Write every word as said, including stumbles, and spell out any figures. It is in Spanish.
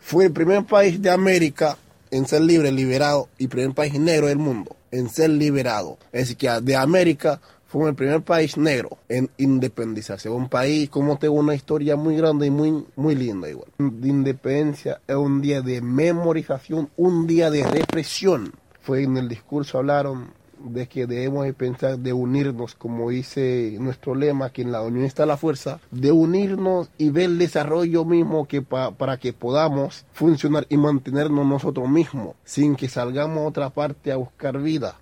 fue el primer país de América en ser libre, liberado, y primer país negro del mundo en ser liberado. Es decir, que de América fue el primer país negro en independizarse. Un país como tengo una historia muy grande y muy, muy linda igual. De independencia es un día de memorización, un día de represión. Fue en el discurso hablaron de que debemos de pensar de unirnos, como dice nuestro lema, que en la unión está la fuerza, de unirnos y ver el desarrollo mismo que pa, para que podamos funcionar y mantenernos nosotros mismos, sin que salgamos a otra parte a buscar vida.